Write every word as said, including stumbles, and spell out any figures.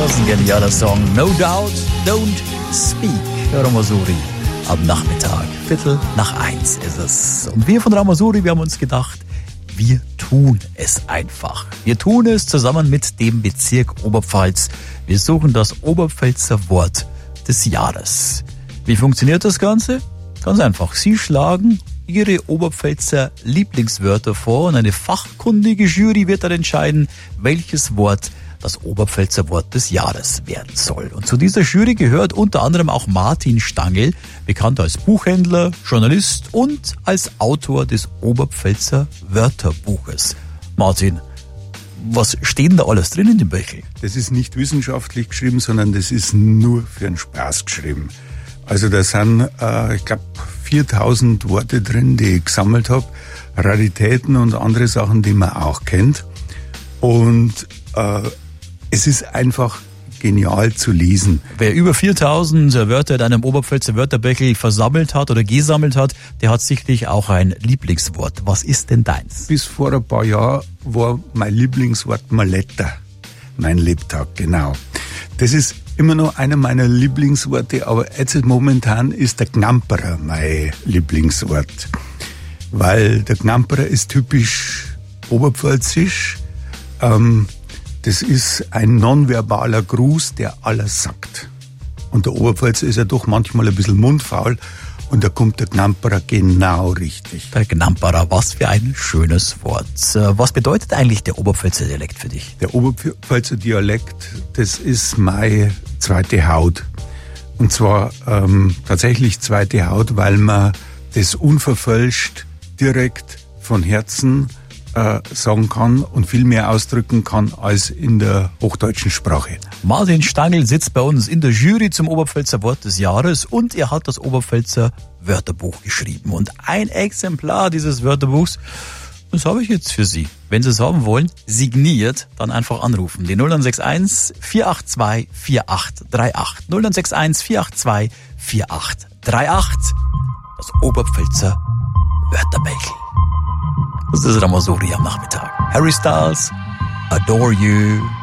Was ein genialer Song. No Doubt, Don't Speak. Ramasuri am Nachmittag. Viertel nach eins ist es. Und wir von Ramasuri, wir haben uns gedacht, wir tun es einfach. Wir tun es zusammen mit dem Bezirk Oberpfalz. Wir suchen das Oberpfälzer Wort des Jahres. Wie funktioniert das Ganze? Ganz einfach. Sie schlagen Ihre Oberpfälzer Lieblingswörter vor und eine fachkundige Jury wird dann entscheiden, welches Wort das Oberpfälzer Wort des Jahres werden soll. Und zu dieser Jury gehört unter anderem auch Martin Stangl, bekannt als Buchhändler, Journalist und als Autor des Oberpfälzer Wörterbuches. Martin, was steht denn da alles drin in dem Böchel? Das ist nicht wissenschaftlich geschrieben, sondern das ist nur für den Spaß geschrieben. Also da sind, äh, ich glaube, viertausend Worte drin, die ich gesammelt habe. Raritäten und andere Sachen, die man auch kennt. Und äh, es ist einfach genial zu lesen. Wer über viertausend Wörter in einem Oberpfälzer Wörterböchel versammelt hat oder gesammelt hat, der hat sicherlich auch ein Lieblingswort. Was ist denn deins? Bis vor ein paar Jahren war mein Lieblingswort Maletta. Mein Lebtag, genau. Das ist immer noch einer meiner Lieblingsworte, aber jetzt momentan ist der Gnamperer mein Lieblingswort. Weil der Gnamperer ist typisch oberpfälzisch. Ähm, das ist ein nonverbaler Gruß, der alles sagt. Und der Oberpfälzer ist ja doch manchmal ein bisschen mundfaul und da kommt der Gnamperer genau richtig. Der Gnamperer, was für ein schönes Wort. Was bedeutet eigentlich der Oberpfälzer Dialekt für dich? Der Oberpfälzer Dialekt, das ist meine zweite Haut. Und zwar ähm, tatsächlich zweite Haut, weil man das unverfälscht direkt von Herzen äh, sagen kann und viel mehr ausdrücken kann als in der hochdeutschen Sprache. Martin Stangl sitzt bei uns in der Jury zum Oberpfälzer Wort des Jahres und er hat das Oberpfälzer Wörterbuch geschrieben. Und ein Exemplar dieses Wörterbuchs, das habe ich jetzt für Sie. Wenn Sie es haben wollen, signiert, dann einfach anrufen. Die null neun sechs eins, vier acht zwei, vier acht drei acht. null neun sechs eins, vier acht zwei, vier acht drei acht. Das Oberpfälzer Wörterböchel. Das ist Ramasuri am Nachmittag. Harry Styles, Adore You.